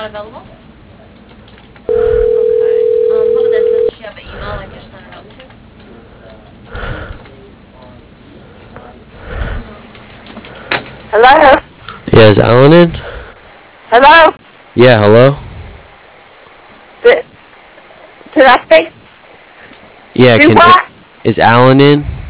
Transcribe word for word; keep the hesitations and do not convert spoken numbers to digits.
not available? Okay. Um, how about this? Does she have an email I can send it out to? Hello? Yeah, is Alan in? Hello? Yeah, hello? Did, did I speak? Yeah, Do can what? is Alan in?